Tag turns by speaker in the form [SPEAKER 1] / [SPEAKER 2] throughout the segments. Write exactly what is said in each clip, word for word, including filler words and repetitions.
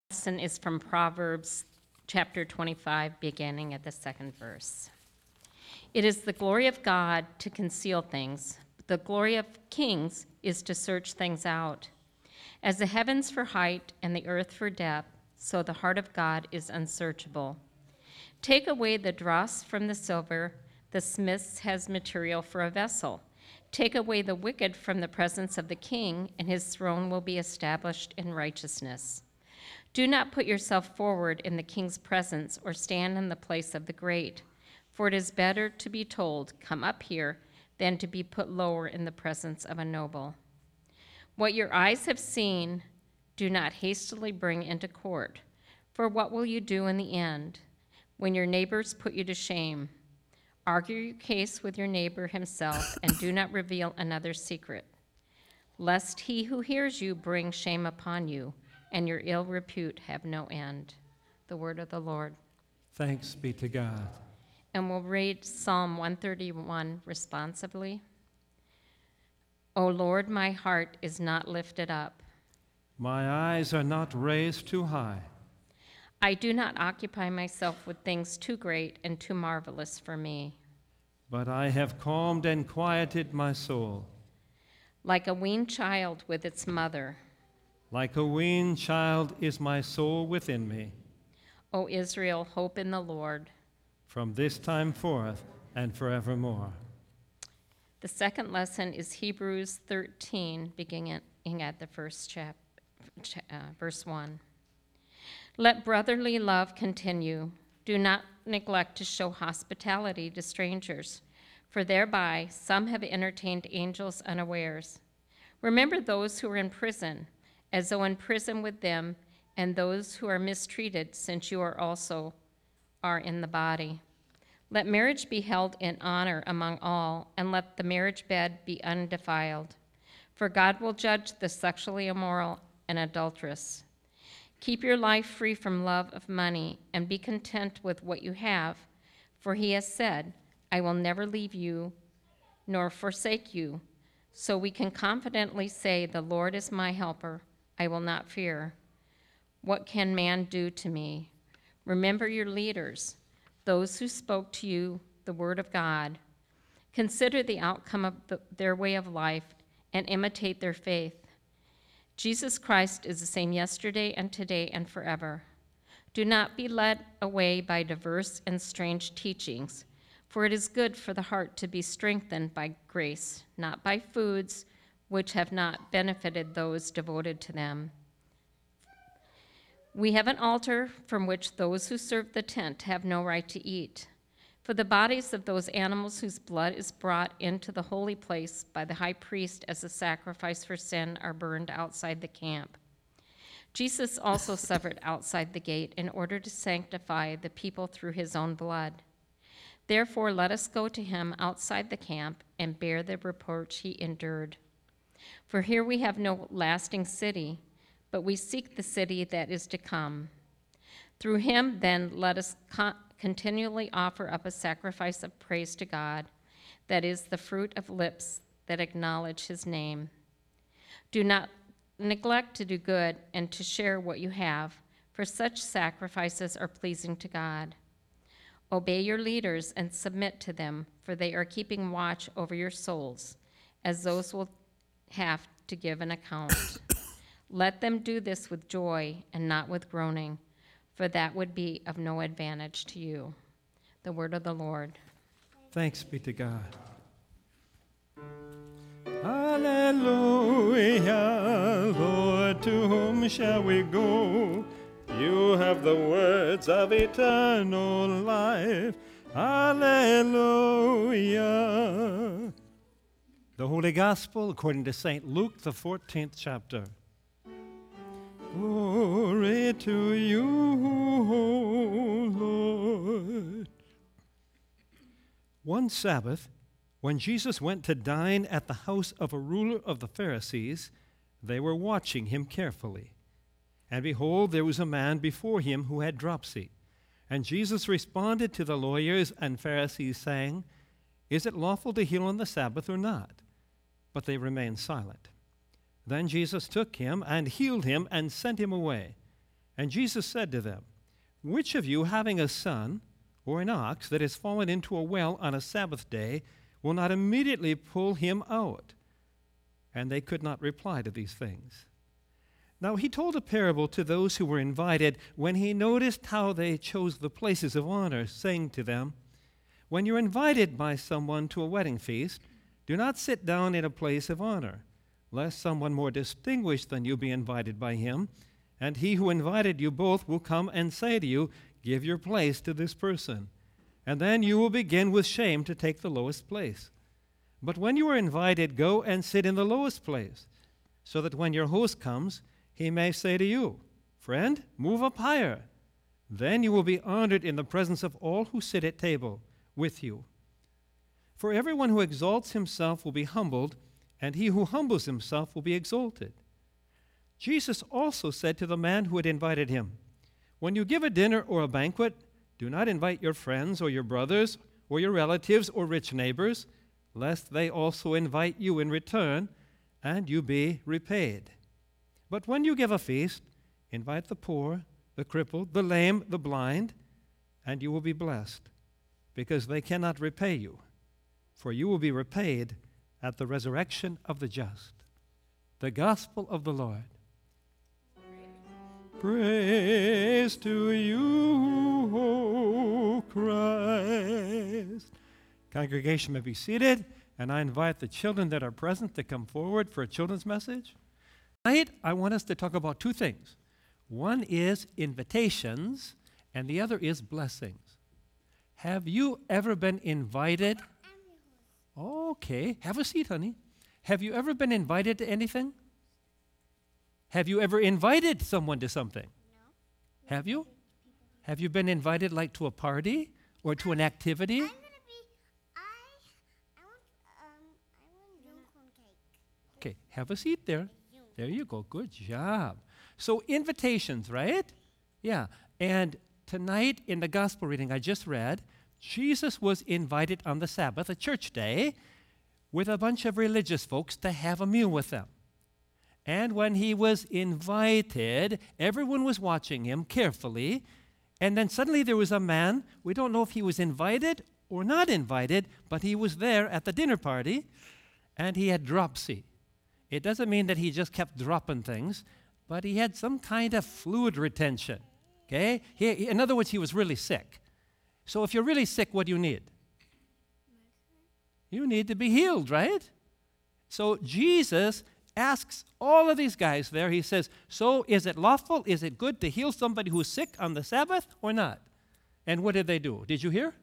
[SPEAKER 1] Lesson is from Proverbs chapter twenty-five, beginning at the second verse. It is the glory of God to conceal things, but the glory of kings is to search things out. As the heavens for height and the earth for depth, so the heart of God is unsearchable. Take away the dross from the silver, the smith has material for a vessel. Take away the wicked from the presence of the king, and his throne will be established in righteousness. Do not put yourself forward in the king's presence or stand in the place of the great, for it is better to be told, "Come up here," than to be put lower in the presence of a noble. What your eyes have seen, do not hastily bring into court, for what will you do in the end when your neighbors put you to shame? Argue your case with your neighbor himself, and do not reveal another's secret, lest he who hears you bring shame upon you, and your ill repute have no end. The word of the Lord.
[SPEAKER 2] Thanks be to God.
[SPEAKER 1] And we'll read Psalm one thirty-one responsively. O Lord, my heart is not lifted up.
[SPEAKER 2] My eyes are not raised too high.
[SPEAKER 1] I do not occupy myself with things too great and too marvelous for me.
[SPEAKER 2] But I have calmed and quieted my soul.
[SPEAKER 1] Like a weaned child with its mother,
[SPEAKER 2] Like a weaned child is my soul within me.
[SPEAKER 1] O Israel, hope in the Lord.
[SPEAKER 2] From this time forth and forevermore.
[SPEAKER 1] The second lesson is Hebrews thirteen, beginning at the first chap, uh, verse one. Let brotherly love continue. Do not neglect to show hospitality to strangers, for thereby some have entertained angels unawares. Remember those who are in prison, as though in prison with them, and those who are mistreated, since you are also are in the body. Let marriage be held in honor among all, and let the marriage bed be undefiled. For God will judge the sexually immoral and adulterous. Keep your life free from love of money, and be content with what you have, for he has said, I will never leave you nor forsake you. So we can confidently say, the Lord is my helper. I will not fear. What can man do to me? Remember your leaders, those who spoke to you the word of God. Consider the outcome of the, their way of life and imitate their faith. Jesus Christ is the same yesterday and today and forever. Do not be led away by diverse and strange teachings, for it is good for the heart to be strengthened by grace, not by foods which have not benefited those devoted to them. We have an altar from which those who serve the tent have no right to eat. For the bodies of those animals whose blood is brought into the holy place by the high priest as a sacrifice for sin are burned outside the camp. Jesus also suffered outside the gate in order to sanctify the people through his own blood. Therefore, let us go to him outside the camp and bear the reproach he endured. For here we have no lasting city, but we seek the city that is to come. Through him, then, let us con- continually offer up a sacrifice of praise to God, that is the fruit of lips that acknowledge his name. Do not neglect to do good and to share what you have, for such sacrifices are pleasing to God. Obey your leaders and submit to them, for they are keeping watch over your souls, as those will have to give an account. Let them do this with joy and not with groaning, for that would be of no advantage to you. The word of the Lord.
[SPEAKER 2] Thanks be to God. Hallelujah, Lord, to whom shall we go? You have the words of eternal life. Hallelujah. The Holy Gospel according to Saint Luke, the fourteenth chapter. Glory to you, O Lord. One Sabbath, when Jesus went to dine at the house of a ruler of the Pharisees, they were watching him carefully. And behold, there was a man before him who had dropsy. And Jesus responded to the lawyers and Pharisees, saying, Is it lawful to heal on the Sabbath or not? But they remained silent. Then Jesus took him and healed him and sent him away. And Jesus said to them, "Which of you, having a son or an ox that has fallen into a well on a Sabbath day, will not immediately pull him out?" And they could not reply to these things. Now he told a parable to those who were invited when he noticed how they chose the places of honor, saying to them, "When you're invited by someone to a wedding feast, do not sit down in a place of honor, lest someone more distinguished than you be invited by him, and he who invited you both will come and say to you, 'Give your place to this person,' and then you will begin with shame to take the lowest place. But when you are invited, go and sit in the lowest place, so that when your host comes, he may say to you, 'Friend, move up higher.' Then you will be honored in the presence of all who sit at table with you. For everyone who exalts himself will be humbled, and he who humbles himself will be exalted." Jesus also said to the man who had invited him, "When you give a dinner or a banquet, do not invite your friends or your brothers or your relatives or rich neighbors, lest they also invite you in return, and you be repaid. But when you give a feast, invite the poor, the crippled, the lame, the blind, and you will be blessed, because they cannot repay you, for you will be repaid at the resurrection of the just." The gospel of the Lord. Praise to you, O Christ. Congregation may be seated, and I invite the children that are present to come forward for a children's message. Tonight, I want us to talk about two things. One is invitations, and the other is blessings. Have you ever been invited? Okay, have a seat, honey. Have you ever been invited to anything? Have you ever invited someone to something?
[SPEAKER 3] No.
[SPEAKER 2] Have you? Have you been invited like to a party or to an activity?
[SPEAKER 3] I'm gonna be. I. I want. Um. I want unicorn cake.
[SPEAKER 2] Okay, have a seat there. There you go. Good job. So invitations, right? Yeah. And tonight in the gospel reading I just read, Jesus was invited on the Sabbath, a church day, with a bunch of religious folks to have a meal with them. And when he was invited, everyone was watching him carefully. And then suddenly there was a man, we don't know if he was invited or not invited, but he was there at the dinner party, and he had dropsy. It doesn't mean that he just kept dropping things, but he had some kind of fluid retention. Okay? He, he- in other words, he was really sick. So if you're really sick, what do you need? You need to be healed, right? So Jesus asks all of these guys there, he says, "So is it lawful, is it good to heal somebody who's sick on the Sabbath or not?" And what did they do? Did you hear?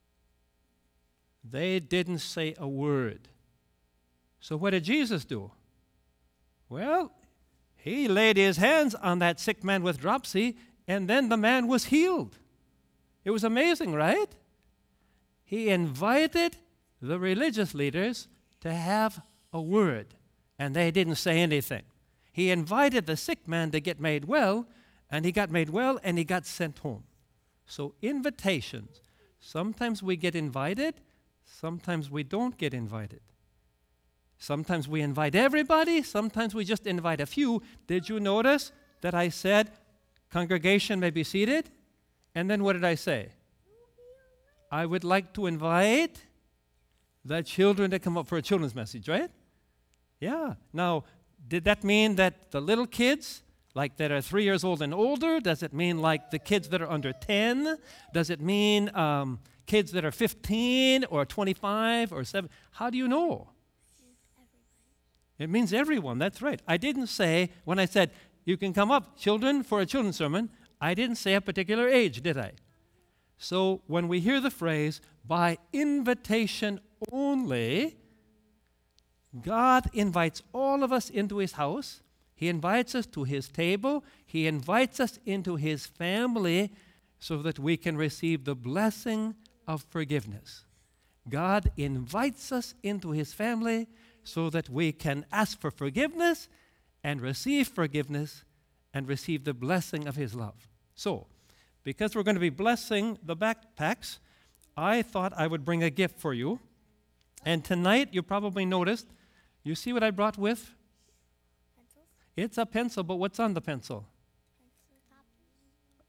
[SPEAKER 2] They didn't say a word. So what did Jesus do? Well, he laid his hands on that sick man with dropsy, and then the man was healed. It was amazing, right? He invited the religious leaders to have a word, and they didn't say anything. He invited the sick man to get made well, and he got made well, and he got sent home. So invitations. Sometimes we get invited, sometimes we don't get invited. Sometimes we invite everybody, sometimes we just invite a few. Did you notice that I said, congregation may be seated? And then what did I say? I would like to invite the children to come up for a children's message, right? Yeah. Now, did that mean that the little kids, like that are three years old and older? Does it mean like the kids that are under ten? Does it mean um, kids that are fifteen or twenty-five or seven? How do you know? It means everyone. That's right. I didn't say, when I said, you can come up, children, for a children's sermon, I didn't say a particular age, did I? So when we hear the phrase, by invitation only, God invites all of us into his house. He invites us to his table. He invites us into his family so that we can receive the blessing of forgiveness. God invites us into his family so that we can ask for forgiveness and receive forgiveness and receive the blessing of his love. So, because we're going to be blessing the backpacks, I thought I would bring a gift for you. And tonight, you probably noticed, you see what I brought with?
[SPEAKER 3] Pencils?
[SPEAKER 2] It's a pencil, but what's on the pencil?
[SPEAKER 3] Pencil top?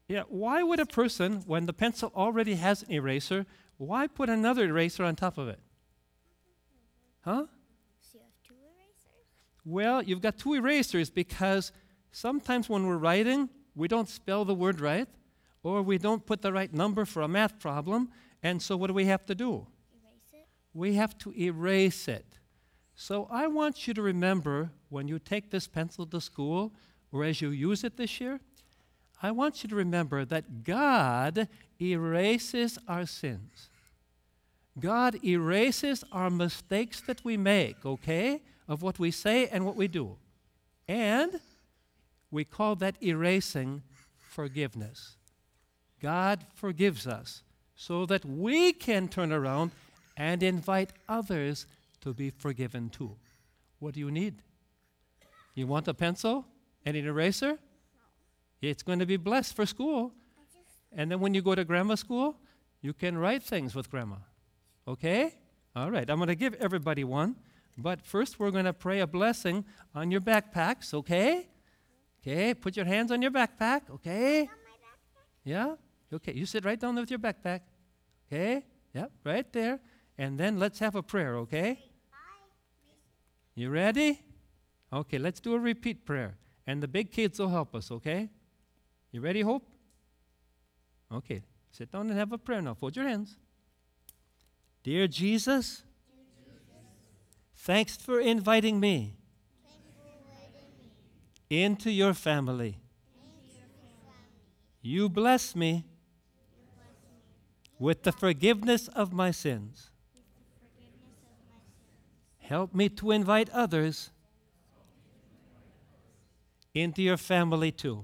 [SPEAKER 2] Yeah, why would a person, when the pencil already has an eraser, why put another eraser on top of it? Huh?
[SPEAKER 3] So you have two erasers?
[SPEAKER 2] Well, you've got two erasers because sometimes when we're writing, we don't spell the word right, or we don't put the right number for a math problem, and so what do we have to do?
[SPEAKER 3] Erase it?
[SPEAKER 2] We have to erase it. So I want you to remember when you take this pencil to school, or as you use it this year, I want you to remember that God erases our sins. God erases our mistakes that we make, okay, of what we say and what we do. And we call that erasing forgiveness. God forgives us so that we can turn around and invite others to be forgiven too. What do you need? You want a pencil and an eraser?
[SPEAKER 3] No.
[SPEAKER 2] It's going to be blessed for school.
[SPEAKER 3] I just,
[SPEAKER 2] And then when you go to grandma school, you can write things with grandma. Okay? All right, I'm going to give everybody one. But first, we're going to pray a blessing on your backpacks, okay? Okay, put your hands on your backpack, okay?
[SPEAKER 3] on my backpack?
[SPEAKER 2] Yeah? Okay, you sit right down there with your backpack. Okay? Yep, right there. And then let's have a prayer, okay? You ready? Okay, let's do a repeat prayer. And the big kids will help us, okay? You ready, Hope? Okay, sit down and have a prayer now. Fold your hands. Dear Jesus, thanks for inviting me into your family. You bless me with the forgiveness of my sins. Help me to invite others into your family too.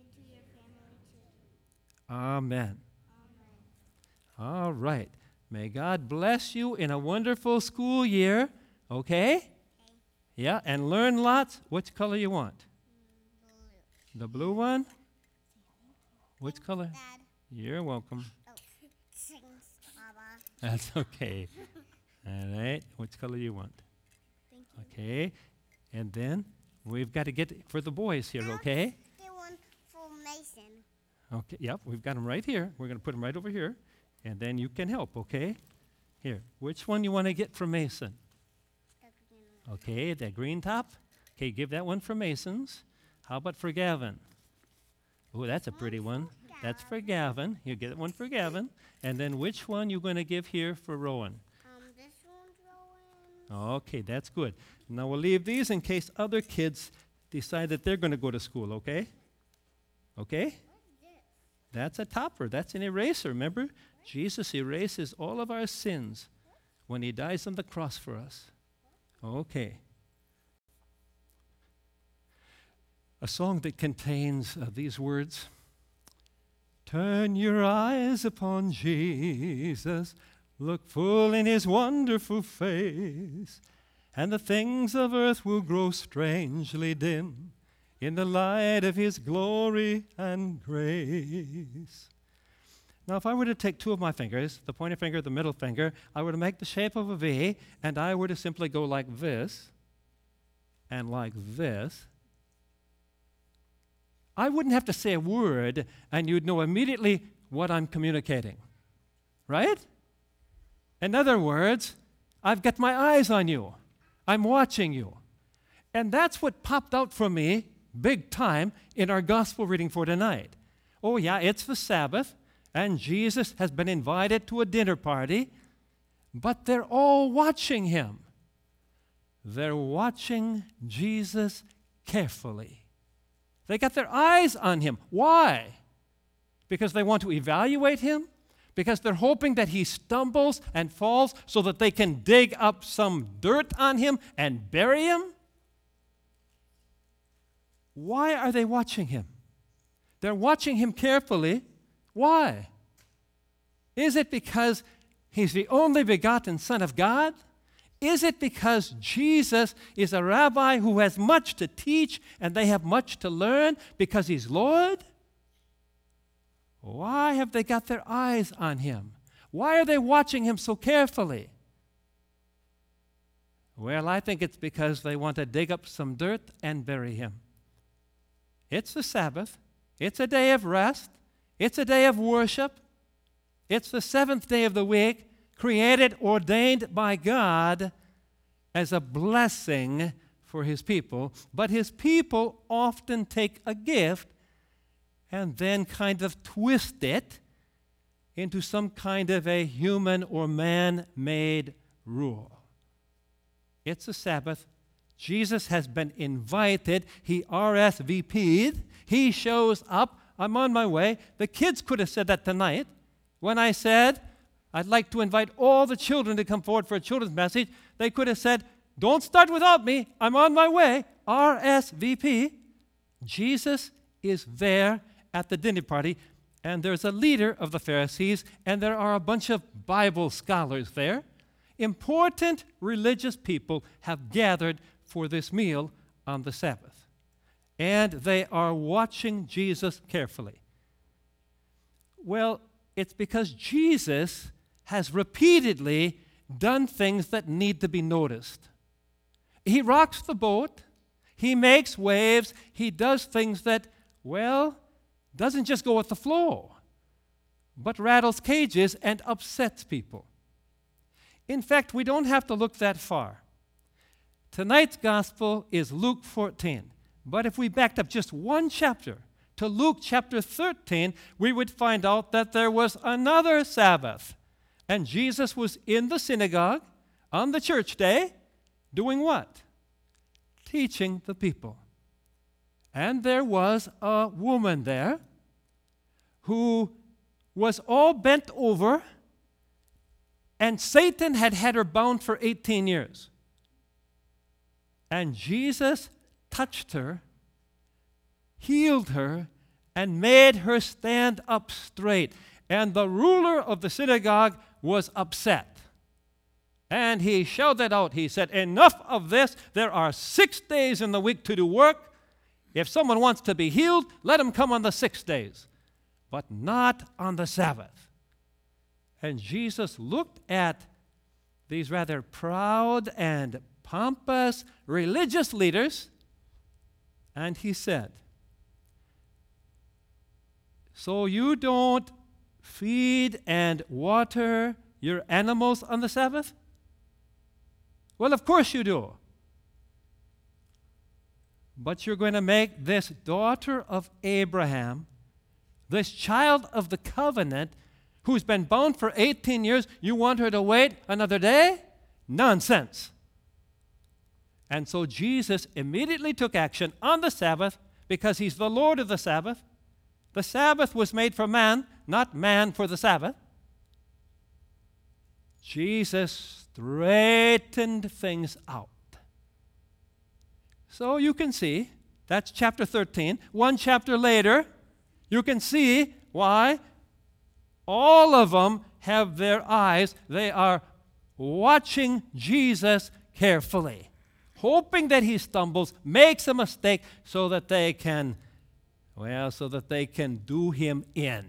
[SPEAKER 2] Amen. All right. May God bless you in a wonderful school year. Okay? Yeah, and learn lots. Which color you want? The blue one? Which color?
[SPEAKER 3] Dad.
[SPEAKER 2] You're welcome.
[SPEAKER 3] Oh, thanks, Baba.
[SPEAKER 2] That's okay. All right. Which color you want?
[SPEAKER 3] Thank you.
[SPEAKER 2] Okay. And then we've got to get for the boys here, okay?
[SPEAKER 3] Get one for Mason.
[SPEAKER 2] Okay. Yep, we've got them right here. We're going to put them right over here. And then you can help, okay? Here. Which one you want to get for Mason?
[SPEAKER 3] The green one.
[SPEAKER 2] Okay, that green top. Okay, give that one for Mason's. How about for Gavin? Oh, that's a pretty one. That's for Gavin. You get one for Gavin. And then which one you going to give here for Rowan?
[SPEAKER 3] Um, this one's Rowan.
[SPEAKER 2] Okay, that's good. Now we'll leave these in case other kids decide that they're going to go to school, okay? Okay?
[SPEAKER 3] What's this?
[SPEAKER 2] That's a topper. That's an eraser. Remember? Jesus erases all of our sins when he dies on the cross for us. Okay. A song that contains uh, these words. Turn your eyes upon Jesus, look full in his wonderful face, and the things of earth will grow strangely dim in the light of his glory and grace. Now, if I were to take two of my fingers, the pointer finger, the middle finger, I were to make the shape of a V, and I were to simply go like this and like this, I wouldn't have to say a word, and you'd know immediately what I'm communicating. Right? In other words, I've got my eyes on you. I'm watching you. And that's what popped out for me big time in our gospel reading for tonight. Oh, yeah, it's the Sabbath, and Jesus has been invited to a dinner party, but they're all watching him. They're watching Jesus carefully. They got their eyes on him. Why? Because they want to evaluate him? Because they're hoping that he stumbles and falls so that they can dig up some dirt on him and bury him? Why are they watching him? They're watching him carefully. Why? Is it because he's the only begotten Son of God? Is it because Jesus is a rabbi who has much to teach and they have much to learn because he's Lord? Why have they got their eyes on him? Why are they watching him so carefully? Well, I think it's because they want to dig up some dirt and bury him. It's the Sabbath. It's a day of rest. It's a day of worship. It's the seventh day of the week, created, ordained by God as a blessing for his people. But his people often take a gift and then kind of twist it into some kind of a human or man-made rule. It's a Sabbath. Jesus has been invited. He R S V P'd. He shows up. I'm on my way. The kids could have said that tonight when I said, I'd like to invite all the children to come forward for a children's message. They could have said, don't start without me. I'm on my way. R S V P. Jesus is there at the dinner party, and there's a leader of the Pharisees, and there are a bunch of Bible scholars there. Important religious people have gathered for this meal on the Sabbath, and they are watching Jesus carefully. Well, it's because Jesus has repeatedly done things that need to be noticed. He rocks the boat. He makes waves. He does things that, well, doesn't just go with the flow, but rattles cages and upsets people. In fact, we don't have to look that far. Tonight's gospel is Luke fourteen. But if we backed up just one chapter to Luke chapter thirteen, we would find out that there was another Sabbath. And Jesus was in the synagogue on the church day doing what? Teaching the people. And there was a woman there who was all bent over, and Satan had had her bound for eighteen years. And Jesus touched her, healed her, and made her stand up straight. And the ruler of the synagogue was upset. And he shouted out, he said, enough of this. There are six days in the week to do work. If someone wants to be healed, let him come on the six days, but not on the Sabbath. And Jesus looked at these rather proud and pompous religious leaders, and he said, so you don't feed and water your animals on the Sabbath? Well, of course you do. But you're going to make this daughter of Abraham, this child of the covenant, who's been bound for eighteen years, you want her to wait another day? Nonsense. And so Jesus immediately took action on the Sabbath because he's the Lord of the Sabbath. The Sabbath was made for man, not man for the Sabbath. Jesus straightened things out. So you can see, that's chapter thirteen. One chapter later, you can see why all of them have their eyes. They are watching Jesus carefully, hoping that he stumbles, makes a mistake so that they can, well, so that they can do him in.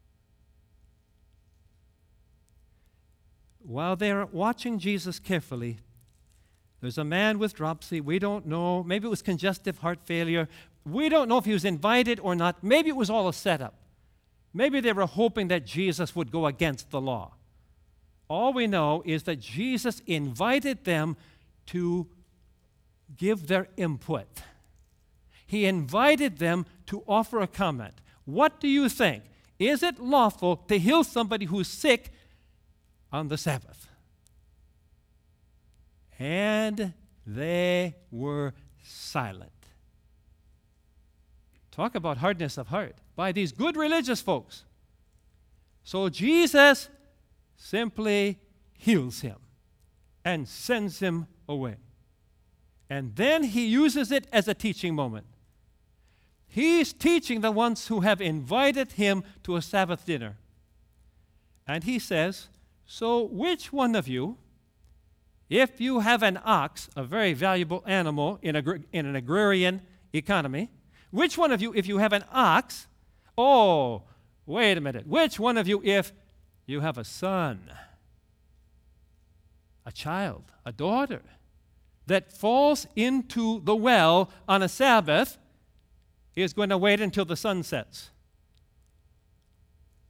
[SPEAKER 2] While they're watching Jesus carefully, there's a man with dropsy. We don't know. Maybe it was congestive heart failure. We don't know if he was invited or not. Maybe it was all a setup. Maybe they were hoping that Jesus would go against the law. All we know is that Jesus invited them to give their input. He invited them to offer a comment. What do you think? Is it lawful to heal somebody who's sick on the Sabbath? And they were silent. Talk about hardness of heart by these good religious folks. So Jesus simply heals him and sends him away. And then he uses it as a teaching moment. He's teaching the ones who have invited him to a Sabbath dinner. And he says, so which one of you, if you have an ox, a very valuable animal in, a, in an agrarian economy, which one of you, if you have an ox, oh, wait a minute, which one of you, if you have a son, a child, a daughter, that falls into the well on a Sabbath, is going to wait until the sun sets?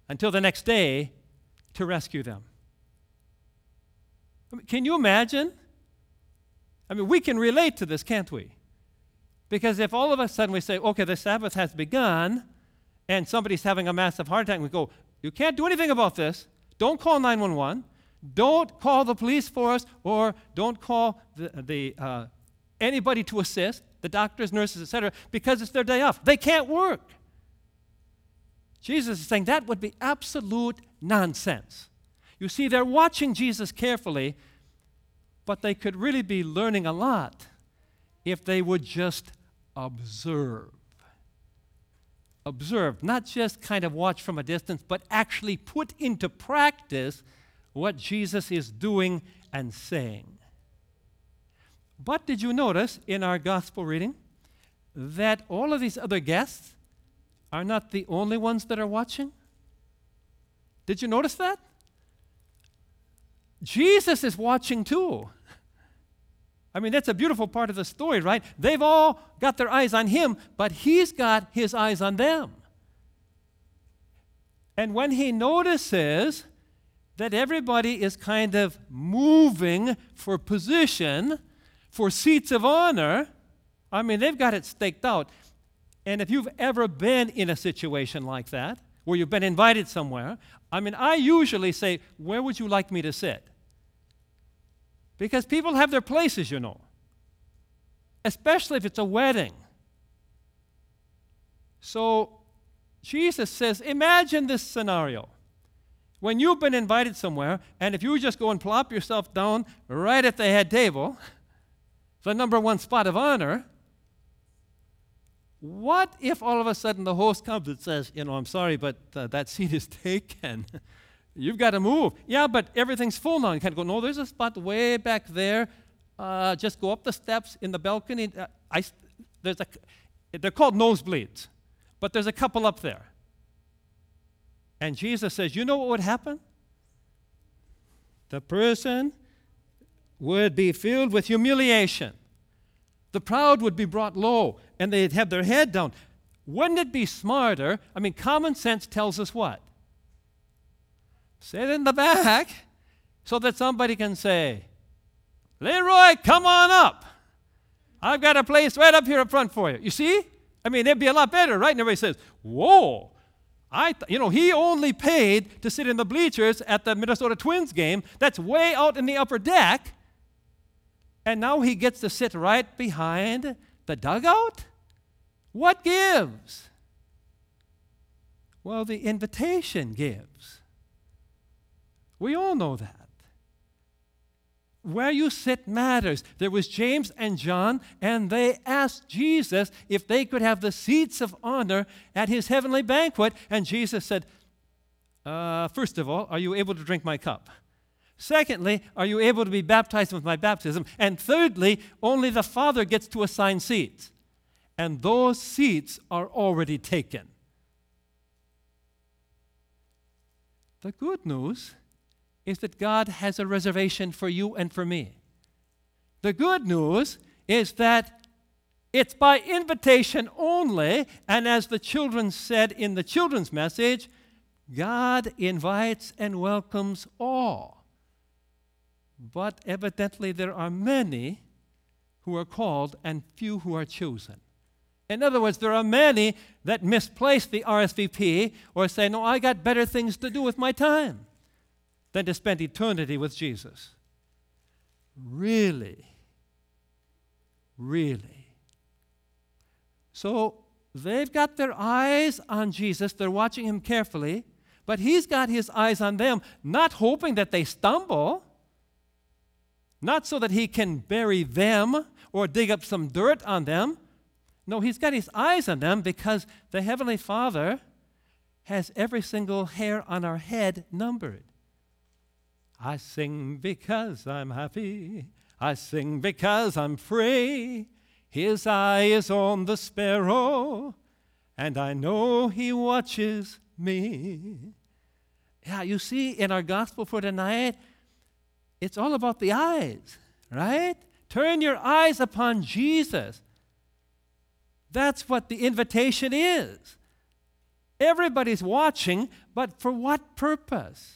[SPEAKER 2] until the next day to rescue them. I mean, can you imagine? I mean, we can relate to this, can't we? Because if all of a sudden we say, okay, the Sabbath has begun, and somebody's having a massive heart attack, and we go, you can't do anything about this. Don't call nine one one. Don't call the police force, or don't call the, the uh, anybody to assist, the doctors, nurses, et cetera, because it's their day off. They can't work. Jesus is saying that would be absolute nonsense. You see, they're watching Jesus carefully, but they could really be learning a lot if they would just observe. Observe, not just kind of watch from a distance, but actually put into practice what Jesus is doing and saying. But did you notice in our gospel reading that all of these other guests are not the only ones that are watching? Did you notice that? Jesus is watching too. I mean, that's a beautiful part of the story, right? They've all got their eyes on him, but he's got his eyes on them. And when he notices that everybody is kind of moving for position, for seats of honor, I mean, they've got it staked out. And if you've ever been in a situation like that, where you've been invited somewhere, I mean, I usually say, where would you like me to sit? Because people have their places, you know, especially if it's a wedding. So Jesus says, imagine this scenario. When you've been invited somewhere, and if you just go and plop yourself down right at the head table, the number one spot of honor, what if all of a sudden the host comes and says, you know, I'm sorry, but uh, that seat is taken. You've got to move. Yeah, but everything's full now. You can't go, no, there's a spot way back there. Uh, just go up the steps in the balcony. Uh, I, there's a, they're called nosebleeds, but there's a couple up there. And Jesus says, you know what would happen? The person would be filled with humiliation. The proud would be brought low, and they'd have their head down. Wouldn't it be smarter? I mean, common sense tells us what? Sit in the back so that somebody can say, Leroy, come on up. I've got a place right up here up front for you. You see? I mean, it'd be a lot better, right? And everybody says, whoa. I, th- you know, he only paid to sit in the bleachers at the Minnesota Twins game. That's way out in the upper deck. And now he gets to sit right behind the dugout? What gives? Well, the invitation gives. We all know that. Where you sit matters. There was James and John, and they asked Jesus if they could have the seats of honor at his heavenly banquet. And Jesus said, uh, first of all, are you able to drink my cup? Secondly, are you able to be baptized with my baptism? And thirdly, only the Father gets to assign seats. And those seats are already taken. The good news is that God has a reservation for you and for me. The good news is that it's by invitation only, and as the children said in the children's message, God invites and welcomes all. But evidently there are many who are called and few who are chosen. In other words, there are many that misplace the R S V P or say, no, I got better things to do with my time than to spend eternity with Jesus. Really? Really? So they've got their eyes on Jesus. They're watching him carefully, but he's got his eyes on them, not hoping that they stumble, not so that he can bury them or dig up some dirt on them. No, he's got his eyes on them because the Heavenly Father has every single hair on our head numbered. I sing because I'm happy. I sing because I'm free. His eye is on the sparrow, and I know he watches me. Yeah, you see, in our gospel for tonight, it's all about the eyes, right? Turn your eyes upon Jesus. That's what the invitation is. Everybody's watching, but for what purpose?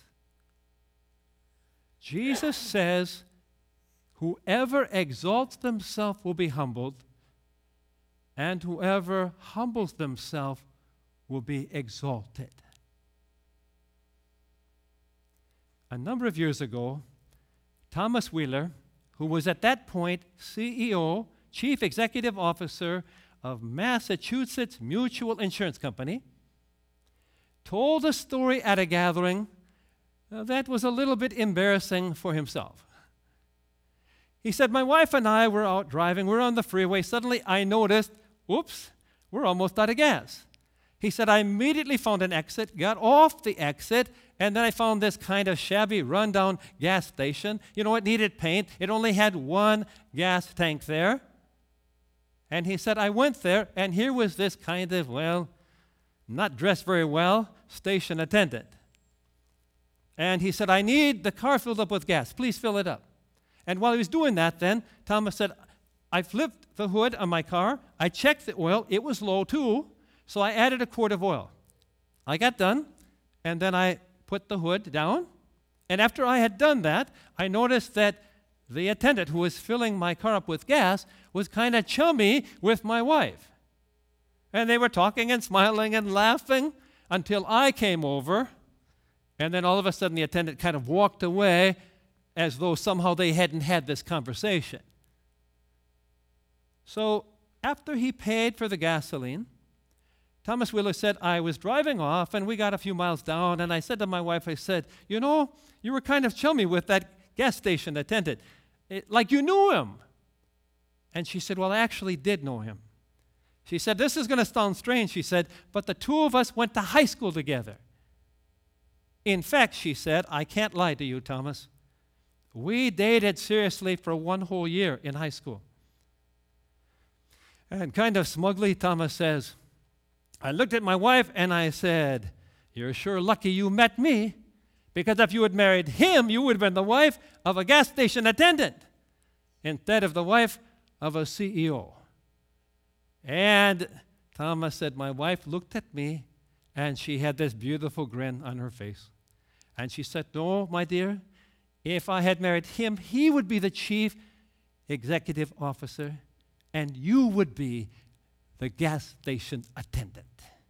[SPEAKER 2] Jesus says, whoever exalts themselves will be humbled, and whoever humbles themselves will be exalted. A number of years ago, Thomas Wheeler, who was at that point C E O, Chief Executive Officer of Massachusetts Mutual Insurance Company, told a story at a gathering uh, that was a little bit embarrassing for himself. He said, my wife and I were out driving. We're on the freeway. Suddenly I noticed, oops, we're almost out of gas. He said, I immediately found an exit, got off the exit, and then I found this kind of shabby, rundown gas station. You know, it needed paint. It only had one gas tank there. And he said, I went there, and here was this kind of, well, not dressed very well, station attendant. And he said, I need the car filled up with gas. Please fill it up. And while he was doing that then, Thomas said, I flipped the hood on my car. I checked the oil. It was low too. So I added a quart of oil. I got done, and then I put the hood down. And after I had done that, I noticed that the attendant who was filling my car up with gas was kind of chummy with my wife. And they were talking and smiling and laughing until I came over. And then all of a sudden the attendant kind of walked away as though somehow they hadn't had this conversation. So after he paid for the gasoline, Thomas Wheeler said, I was driving off, and we got a few miles down, and I said to my wife, I said, you know, you were kind of chummy with that gas station attendant, it, like you knew him. And she said, well, I actually did know him. She said, this is going to sound strange, she said, but the two of us went to high school together. In fact, she said, I can't lie to you, Thomas. We dated seriously for one whole year in high school. And kind of smugly, Thomas says, I looked at my wife and I said, you're sure lucky you met me, because if you had married him, you would have been the wife of a gas station attendant instead of the wife of a C E O. And Thomas said, my wife looked at me and she had this beautiful grin on her face. And she said, no, my dear, if I had married him, he would be the chief executive officer and you would be the gas station attendant.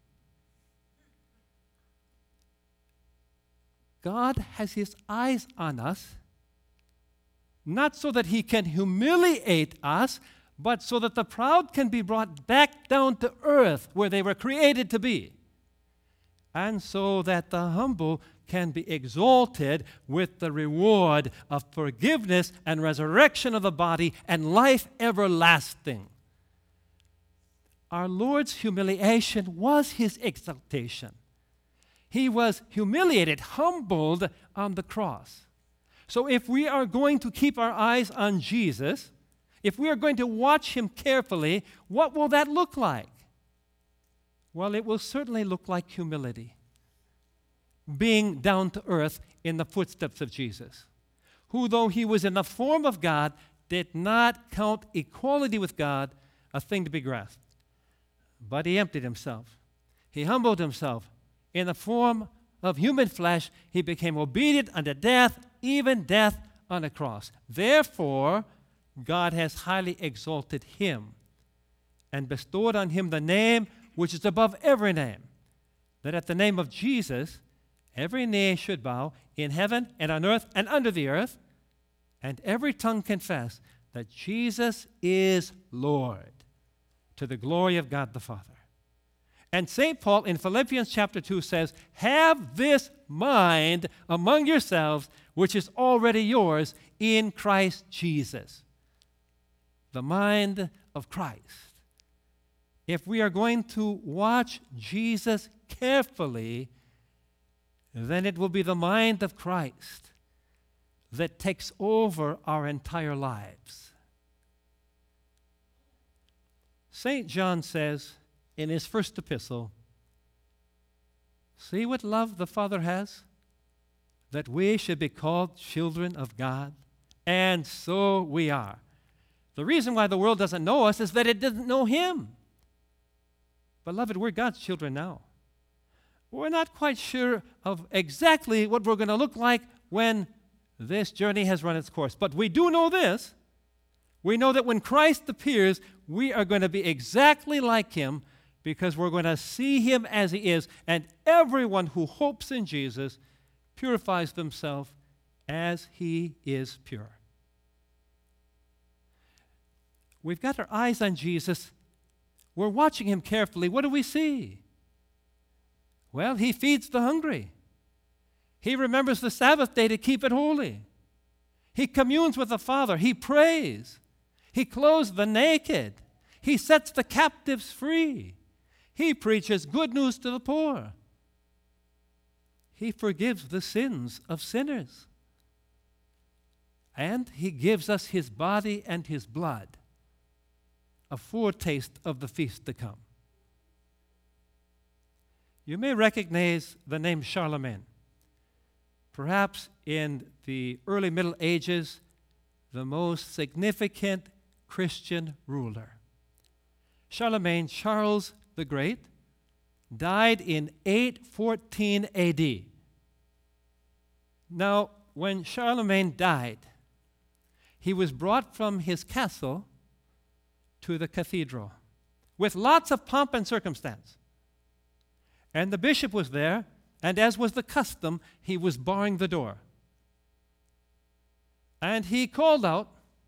[SPEAKER 2] God has his eyes on us, not so that he can humiliate us, but so that the proud can be brought back down to earth where they were created to be, and so that the humble can be exalted with the reward of forgiveness and resurrection of the body and life everlasting. Our Lord's humiliation was his exaltation. He was humiliated, humbled on the cross. So if we are going to keep our eyes on Jesus, if we are going to watch him carefully, what will that look like? Well, it will certainly look like humility. Being down to earth in the footsteps of Jesus, who, though he was in the form of God, did not count equality with God a thing to be grasped. But he emptied himself. He humbled himself. In the form of human flesh, he became obedient unto death, even death on a cross. Therefore, God has highly exalted him and bestowed on him the name which is above every name, that at the name of Jesus, every knee should bow in heaven and on earth and under the earth, and every tongue confess that Jesus is Lord, to the glory of God the Father. And Saint Paul in Philippians chapter two says, have this mind among yourselves, which is already yours in Christ Jesus. The mind of Christ. If we are going to watch Jesus carefully, then it will be the mind of Christ that takes over our entire lives. Saint John says in his first epistle, see what love the Father has, that we should be called children of God, and so we are. The reason why the world doesn't know us is that it doesn't know him. Beloved, we're God's children now. we're not quite sure of exactly what we're going to look like when this journey has run its course. But we do know this. We know that when Christ appears, we are going to be exactly like him because we're going to see him as he is. And everyone who hopes in Jesus purifies themselves as he is pure. We've got our eyes on Jesus. We're watching him carefully. What do we see? Well, he feeds the hungry. He remembers the Sabbath day to keep it holy. He communes with the Father. He prays. He clothes the naked. He sets the captives free. He preaches good news to the poor. He forgives the sins of sinners. And he gives us his body and his blood, a foretaste of the feast to come. You may recognize the name Charlemagne. Perhaps in the early Middle Ages, the most significant Christian ruler. Charlemagne, Charles the Great, died in eight fourteen A D. Now, when Charlemagne died, he was brought from his castle to the cathedral with lots of pomp and circumstance. And the bishop was there, and as was the custom, he was barring the door. And he called out,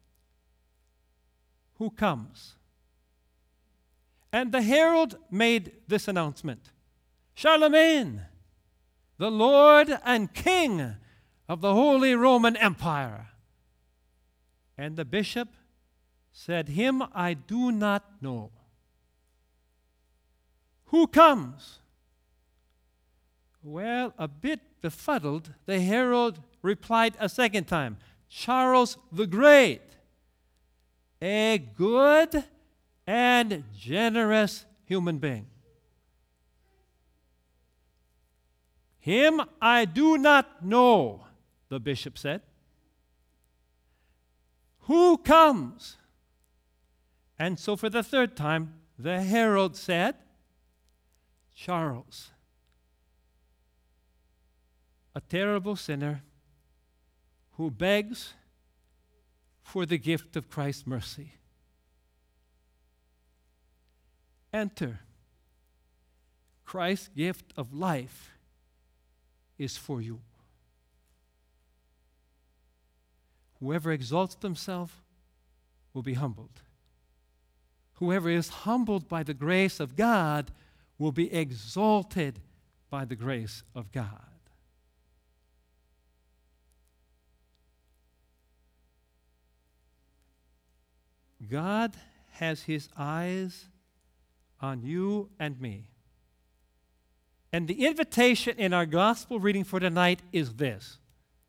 [SPEAKER 2] "Who comes?" And the herald made this announcement: "Charlemagne, the Lord and King of the Holy Roman Empire." And the bishop said, "Him I do not know." "Who comes?" Well, a bit befuddled, the herald replied a second time, "Charles the Great, a good and generous human being." "Him I do not know," the bishop said. "Who comes?" And so for the third time, the herald said, "Charles, a terrible sinner who begs for the gift of Christ's mercy. Enter. Christ's gift of life is for you. Whoever exalts himself will be humbled. Whoever is humbled by the grace of God will be exalted by the grace of God." God has his eyes on you and me. And the invitation in our gospel reading for tonight is this: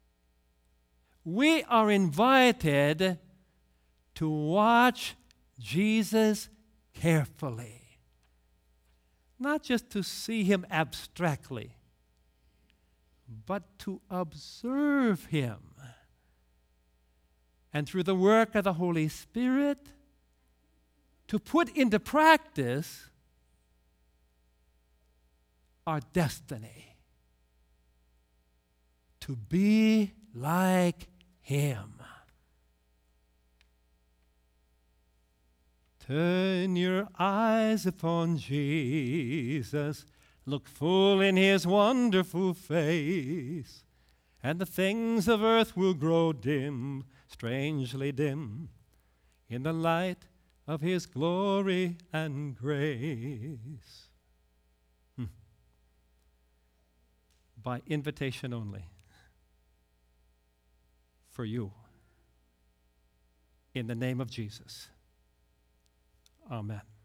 [SPEAKER 2] we are invited to watch Jesus carefully, not just to see him abstractly, but to observe him. And through the work of the Holy Spirit, to put into practice our destiny, to be like him. Turn your eyes upon Jesus, look full in his wonderful face, and the things of earth will grow dim, strangely dim, in the light of his glory and grace. Hmm. By invitation only. For you. In the name of Jesus. Amen.